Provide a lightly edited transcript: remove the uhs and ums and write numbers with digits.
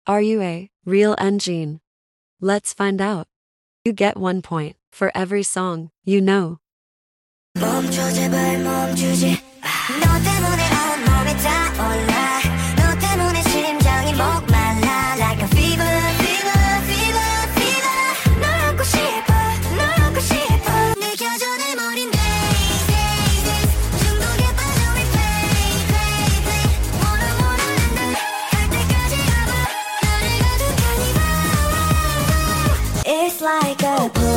Are you a real engine? Let's find out. You get 1 point for every song you know. 멈춰 제발 멈추지 너 때문에 온몸이 타올라 너 때문에 심장이 목말라 Like a fever, fever, fever, fever 널 안고 싶어, 널 안고 싶어 느껴져 내 머린 days 중독에 빠져 replay, play, play wanna wanna 한다 갈 때까지 가봐 너를 가득하니 봐 It's like a